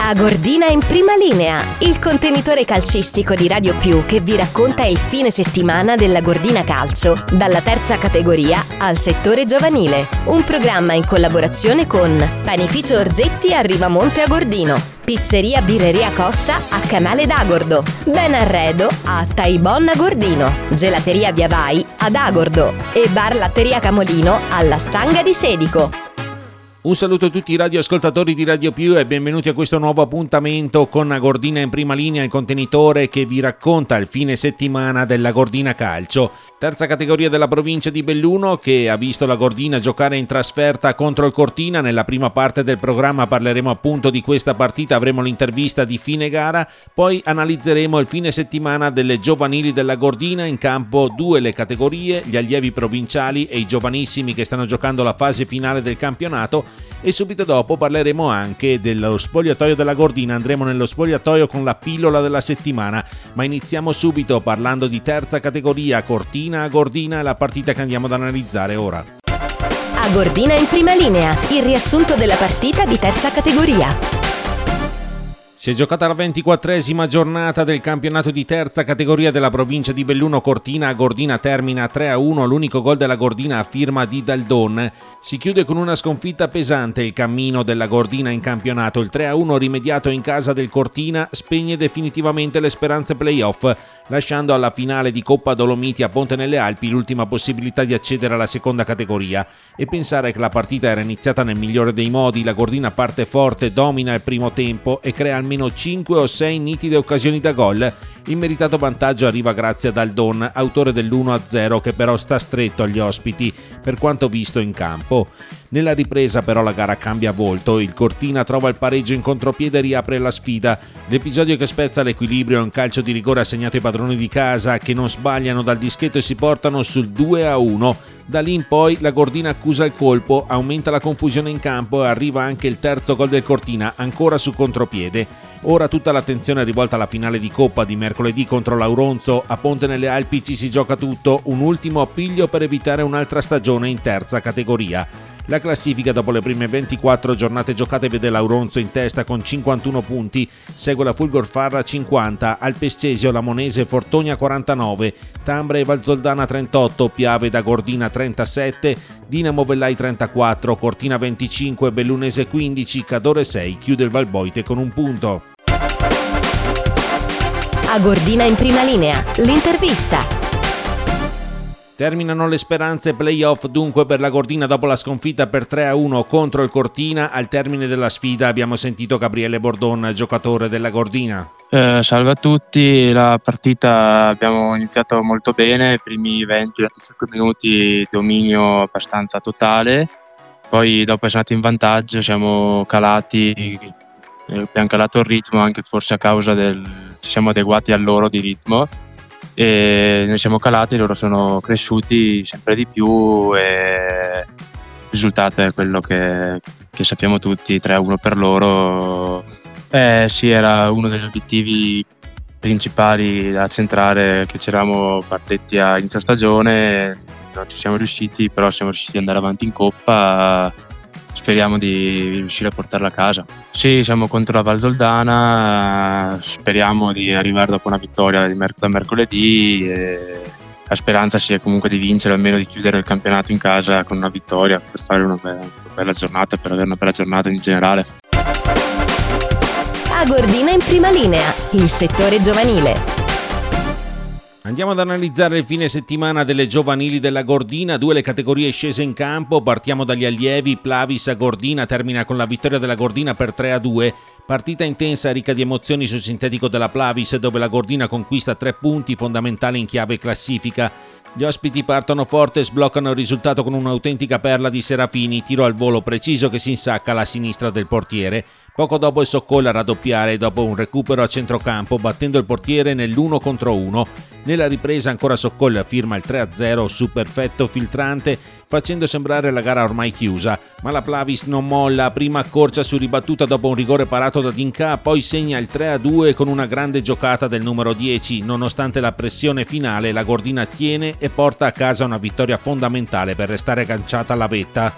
A Gordina in prima linea, il contenitore calcistico di Radio Più che vi racconta il fine settimana della Gordina Calcio, dalla terza categoria al settore giovanile. Un programma in collaborazione con Panificio Orzetti a Rivamonte a Gordino, Pizzeria Birreria Costa a Canale d'Agordo, Ben Arredo a Taibon a Gordino, Gelateria Via Vai ad Agordo e Bar Latteria Camolino alla Stanga di Sedico. Un saluto a tutti i radioascoltatori di Radio Più e benvenuti a questo nuovo appuntamento con A Gordina in prima linea, il contenitore che vi racconta il fine settimana della Gordina Calcio. Terza categoria della provincia di Belluno che ha visto la Gordina giocare in trasferta contro il Cortina. Nella prima parte del programma parleremo appunto di questa partita, avremo l'intervista di fine gara, poi analizzeremo il fine settimana delle giovanili della Gordina. In campo due le categorie, gli allievi provinciali e i giovanissimi che stanno giocando la fase finale del campionato. E subito dopo parleremo anche dello spogliatoio della Gordina, andremo nello spogliatoio con la pillola della settimana, ma iniziamo subito parlando di terza categoria, Cortina a Gordina, la partita che andiamo ad analizzare ora. A Gordina in prima linea, il riassunto della partita di terza categoria. Si è giocata la 24esima giornata del campionato di terza categoria della provincia di Belluno. Cortina a Gordina termina 3-1, l'unico gol della Gordina a firma di Daldon. Si chiude con una sconfitta pesante il cammino della Gordina in campionato. Il 3-1 rimediato in casa del Cortina spegne definitivamente le speranze playoff, lasciando alla finale di Coppa Dolomiti a Ponte nelle Alpi l'ultima possibilità di accedere alla seconda categoria. E pensare che la partita era iniziata nel migliore dei modi, la Gordina parte forte, domina il primo tempo e crea almeno 5 o 6 nitide occasioni da gol. Il meritato vantaggio arriva grazie ad Aldon, autore dell'1-0, che però sta stretto agli ospiti per quanto visto in campo. Nella ripresa però la gara cambia volto, il Cortina trova il pareggio in contropiede e riapre la sfida. L'episodio che spezza l'equilibrio è un calcio di rigore assegnato ai padroni di casa che non sbagliano dal dischetto e si portano sul 2-1. Da lì in poi la Gordina accusa il colpo, aumenta la confusione in campo e arriva anche il terzo gol del Cortina, ancora su contropiede. Ora tutta l'attenzione è rivolta alla finale di Coppa di mercoledì contro l'Auronzo. A Ponte nelle Alpi ci si gioca tutto, un ultimo appiglio per evitare un'altra stagione in terza categoria. La classifica dopo le prime 24 giornate giocate vede l'Auronzo in testa con 51 punti, segue la Fulgor Farra 50, Alpescesio, Lamonese, Fortonia 49, Tambra e Valzoldana 38, Piave da Gordina 37, Dinamo Vellai 34, Cortina 25, Bellunese 15, Cadore 6, chiude il Valboite con un punto. A Gordina in prima linea, l'intervista. Terminano le speranze playoff dunque per la Gordina dopo la sconfitta per 3-1 contro il Cortina. Al termine della sfida abbiamo sentito Gabriele Bordon, giocatore della Gordina. Salve a tutti, la partita abbiamo iniziato molto bene, i primi 20-25 minuti dominio abbastanza totale, poi dopo essere andati in vantaggio siamo calati, abbiamo calato il ritmo anche forse a causa ci siamo adeguati al loro di ritmo. E noi siamo calati, loro sono cresciuti sempre di più e il risultato è quello che sappiamo tutti, 3-1 per loro. Sì, era uno degli obiettivi principali da centrare che ci eravamo partiti a inizio stagione, non ci siamo riusciti, però siamo riusciti ad andare avanti in Coppa. Speriamo di riuscire a portarla a casa. Sì, siamo contro la Valzoldana, speriamo di arrivare dopo una vittoria da mercoledì. La speranza sia comunque di vincere, almeno di chiudere il campionato in casa con una vittoria per fare una bella giornata, per avere una bella giornata in generale. A Gordina in prima linea, il settore giovanile. Andiamo ad analizzare il fine settimana delle giovanili della Gordina, due le categorie scese in campo, partiamo dagli allievi. Plavis a Gordina termina con la vittoria della Gordina per 3-2, partita intensa e ricca di emozioni sul sintetico della Plavis dove la Gordina conquista 3 punti fondamentali in chiave classifica. Gli ospiti partono forte e sbloccano il risultato con un'autentica perla di Serafini, tiro al volo preciso che si insacca alla sinistra del portiere. Poco dopo il Soccolla a raddoppiare dopo un recupero a centrocampo battendo il portiere nell'1 contro 1. Nella ripresa ancora Soccolla firma il 3-0 su perfetto filtrante facendo sembrare la gara ormai chiusa, ma la Plavis non molla, prima accorcia su ribattuta dopo un rigore parato da Dinca, poi segna il 3-2 con una grande giocata del numero 10. Nonostante la pressione finale la Gordina tiene e porta a casa una vittoria fondamentale per restare agganciata alla vetta.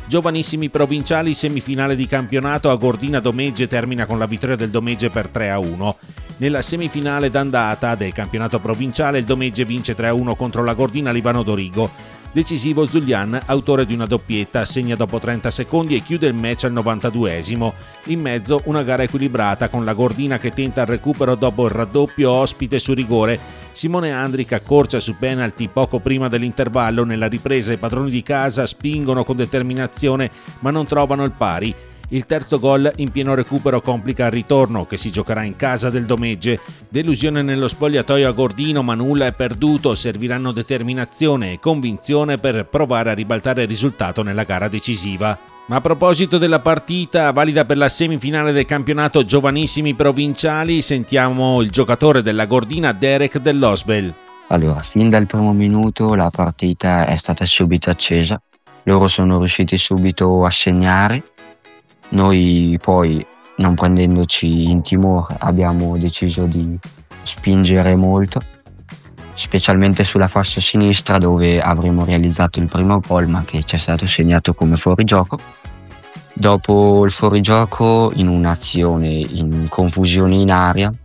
Giovanissimi provinciali, semifinale di campionato a Gordina Domegge termina con la vittoria del Domegge per 3-1. Nella semifinale d'andata del campionato provinciale il Domegge vince 3-1 contro la Gordina Livano Dorigo. Decisivo Zulian, autore di una doppietta, segna dopo 30 secondi e chiude il match al 92esimo. In mezzo una gara equilibrata con la Gordina che tenta il recupero dopo il raddoppio ospite su rigore. Simone Andric accorcia su penalty poco prima dell'intervallo. Nella ripresa i padroni di casa spingono con determinazione ma non trovano il pari. Il terzo gol in pieno recupero complica il ritorno, che si giocherà in casa del Domegge. Delusione nello spogliatoio a Gordino, ma nulla è perduto. Serviranno determinazione e convinzione per provare a ribaltare il risultato nella gara decisiva. Ma a proposito della partita valida per la semifinale del campionato giovanissimi provinciali, sentiamo il giocatore della Gordina, Derek Dell'Osbel. Allora, fin dal primo minuto la partita è stata subito accesa. Loro sono riusciti subito a segnare. Noi poi, non prendendoci in timore, abbiamo deciso di spingere molto, specialmente sulla fascia sinistra dove avremmo realizzato il primo gol ma che ci è stato segnato come fuorigioco. Dopo il fuorigioco, in un'azione in confusione in area,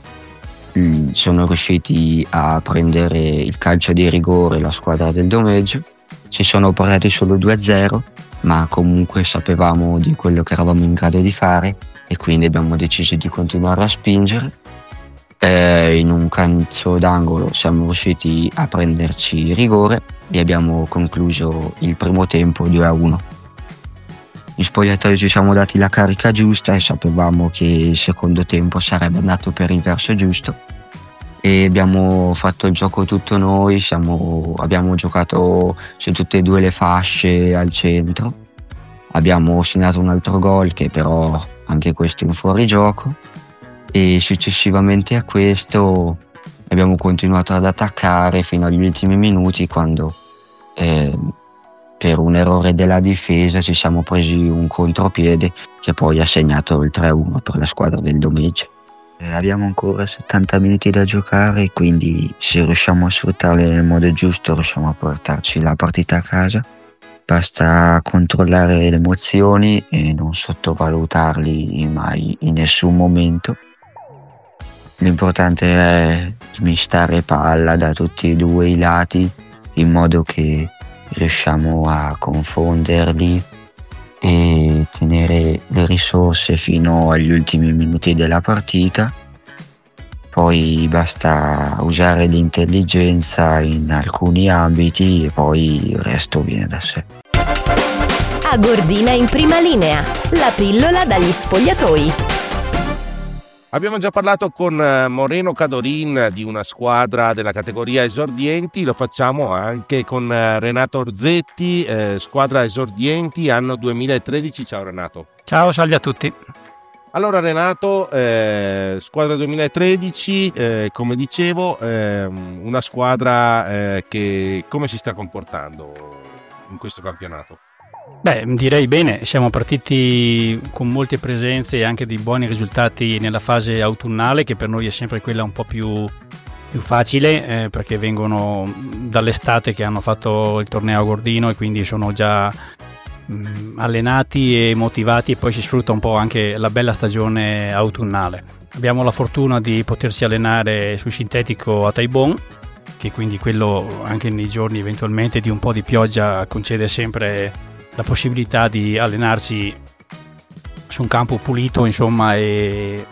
sono riusciti a prendere il calcio di rigore la squadra del Domegge. Si sono portati solo 2-0, ma comunque sapevamo di quello che eravamo in grado di fare e quindi abbiamo deciso di continuare a spingere. In un calcio d'angolo siamo riusciti a prenderci il rigore e abbiamo concluso il primo tempo 2-1. In spogliatoio ci siamo dati la carica giusta e sapevamo che il secondo tempo sarebbe andato per il verso giusto e abbiamo fatto il gioco tutto noi, abbiamo giocato su tutte e due le fasce al centro, abbiamo segnato un altro gol che però anche questo è un fuorigioco e successivamente a questo abbiamo continuato ad attaccare fino agli ultimi minuti quando per un errore della difesa ci siamo presi un contropiede che poi ha segnato il 3-1 per la squadra del Domegge. Abbiamo ancora 70 minuti da giocare, quindi se riusciamo a sfruttarli nel modo giusto riusciamo a portarci la partita a casa. Basta controllare le emozioni e non sottovalutarli mai in nessun momento. L'importante è smistare palla da tutti e due i lati in modo che riusciamo a confonderli e tenere le risorse fino agli ultimi minuti della partita. Poi basta usare l'intelligenza in alcuni ambiti e poi il resto viene da sé. A Gordina in prima linea, la pillola dagli spogliatoi. Abbiamo già parlato con Moreno Cadorin di una squadra della categoria esordienti, lo facciamo anche con Renato Orzetti, squadra esordienti anno 2013. Ciao Renato. Ciao, salve a tutti. Allora Renato, squadra 2013, come dicevo, una squadra che come si sta comportando in questo campionato? Beh, direi bene, siamo partiti con molte presenze e anche dei buoni risultati nella fase autunnale, che per noi è sempre quella un po' più facile, perché vengono dall'estate che hanno fatto il torneo a Gordino e quindi sono già allenati e motivati, e poi si sfrutta un po' anche la bella stagione autunnale. Abbiamo la fortuna di potersi allenare sul sintetico a Taibon, che quindi quello anche nei giorni eventualmente di un po' di pioggia concede sempre la possibilità di allenarsi su un campo pulito, insomma, e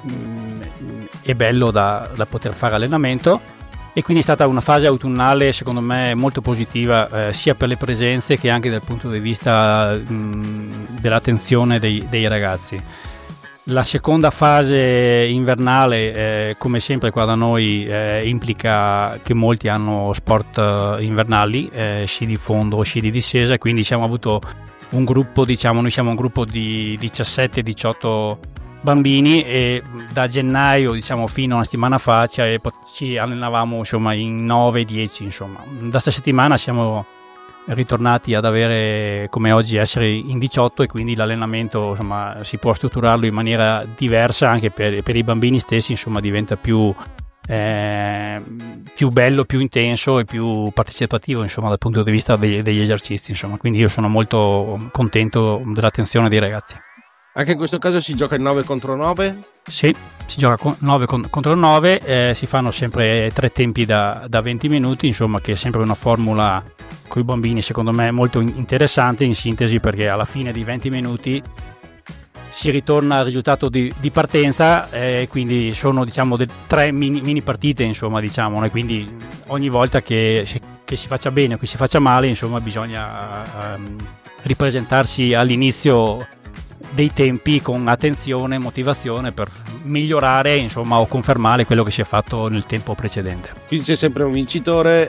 bello da poter fare allenamento. E quindi è stata una fase autunnale secondo me molto positiva, sia per le presenze che anche dal punto di vista dell'attenzione dei ragazzi. La seconda fase invernale, come sempre qua da noi, implica che molti hanno sport invernali, sci di fondo o sci di discesa, e quindi abbiamo avuto un gruppo, noi siamo un gruppo di 17-18 bambini, e da gennaio fino a una settimana fa ci allenavamo insomma in 9-10 insomma. Da questa settimana siamo ritornati ad avere, come oggi, essere in 18, e quindi l'allenamento insomma si può strutturarlo in maniera diversa anche per i bambini stessi, insomma diventa più più bello, più intenso e più partecipativo, insomma, dal punto di vista degli esercizi, insomma. Quindi io sono molto contento dell'attenzione dei ragazzi. Anche in questo caso si gioca il 9 contro 9? Sì, si gioca 9 contro 9, si fanno sempre 3 tempi da 20 minuti, insomma, che è sempre una formula con i bambini secondo me molto interessante, in sintesi, perché alla fine di 20 minuti si ritorna al risultato di partenza, quindi sono, diciamo, 3 mini partite, insomma, diciamo, e quindi ogni volta che si faccia bene o che si faccia male, insomma, bisogna ripresentarsi all'inizio dei tempi con attenzione e motivazione per migliorare, insomma, o confermare quello che si è fatto nel tempo precedente. Quindi c'è sempre un vincitore,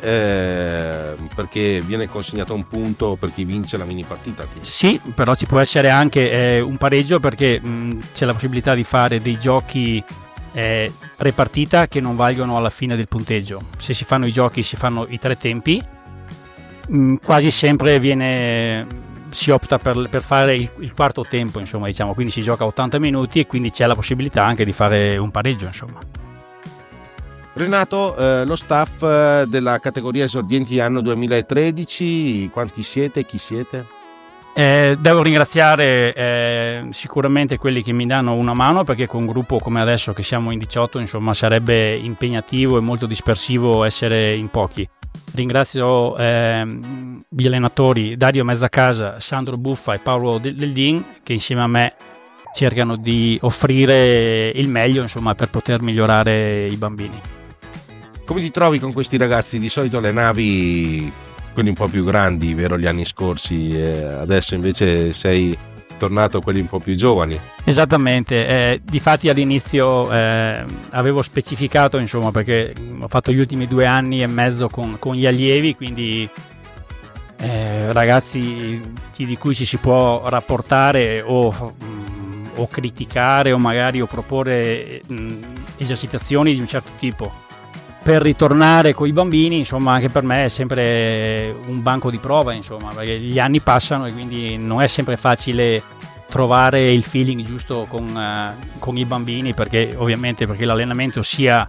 perché viene consegnato un punto per chi vince la mini partita. Sì, però ci può essere anche un pareggio, perché c'è la possibilità di fare dei giochi pre-partita che non valgono alla fine del punteggio. Se si fanno i giochi, si fanno i 3 tempi, quasi sempre si opta per fare il quarto tempo, insomma, diciamo, quindi si gioca 80 minuti e quindi c'è la possibilità anche di fare un pareggio, insomma. Renato, lo staff della categoria esordienti anno 2013, quanti siete? Chi siete? Devo ringraziare sicuramente quelli che mi danno una mano, perché con un gruppo come adesso, che siamo in 18, insomma, sarebbe impegnativo e molto dispersivo essere in pochi. Ringrazio gli allenatori Dario Mezzacasa, Sandro Buffa e Paolo Deldin, che insieme a me cercano di offrire il meglio, insomma, per poter migliorare i bambini. Come ti trovi con questi ragazzi? Di solito allenavi quelli un po' più grandi, vero, gli anni scorsi, adesso invece sei tornato a quelli un po' più giovani. Esattamente, difatti all'inizio avevo specificato, insomma, perché ho fatto gli ultimi 2 anni e mezzo con gli allievi, quindi ragazzi di cui ci si può rapportare o criticare o magari proporre esercitazioni di un certo tipo. Per ritornare con i bambini, insomma, anche per me è sempre un banco di prova, insomma, perché gli anni passano e quindi non è sempre facile trovare il feeling giusto con i bambini, perché ovviamente, perché l'allenamento sia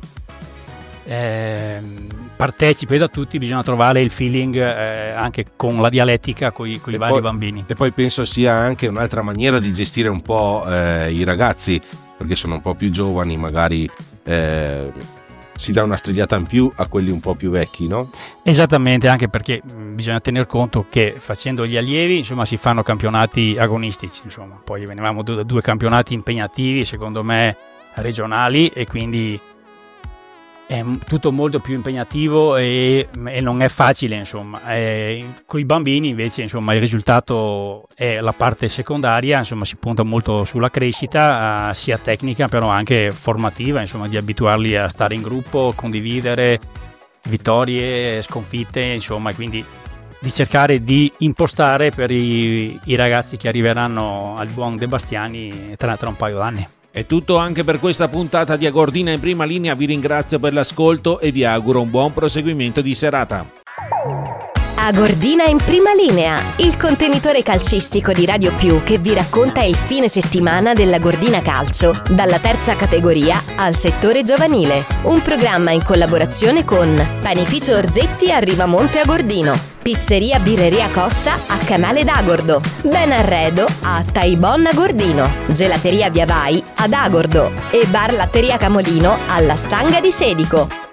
partecipe da tutti, bisogna trovare il feeling anche con la dialettica con i vari bambini. E poi penso sia anche un'altra maniera di gestire un po' i ragazzi, perché sono un po' più giovani, magari si dà una strigliata in più a quelli un po' più vecchi, no? Esattamente, anche perché bisogna tener conto che facendo gli allievi, insomma, si fanno campionati agonistici, insomma. Poi venivamo da 2 campionati impegnativi, secondo me regionali, e quindi è tutto molto più impegnativo e non è facile, insomma. Con i bambini invece, insomma, il risultato è la parte secondaria, insomma, si punta molto sulla crescita sia tecnica però anche formativa, insomma, di abituarli a stare in gruppo, condividere vittorie, sconfitte, insomma, e quindi di cercare di impostare per i ragazzi che arriveranno al buon De Bastiani tra un paio d'anni. È tutto anche per questa puntata di Agordina in prima linea, vi ringrazio per l'ascolto e vi auguro un buon proseguimento di serata. Agordina in prima linea, il contenitore calcistico di Radio Più che vi racconta il fine settimana della Gordina Calcio, dalla terza categoria al settore giovanile. Un programma in collaborazione con Panificio Orzetti a Rivamonte Agordino, Pizzeria Birreria Costa a Canale d'Agordo, Ben Arredo a Taibon Agordino, Gelateria Via Vai ad Agordo e Bar Latteria Camolino alla Stanga di Sedico.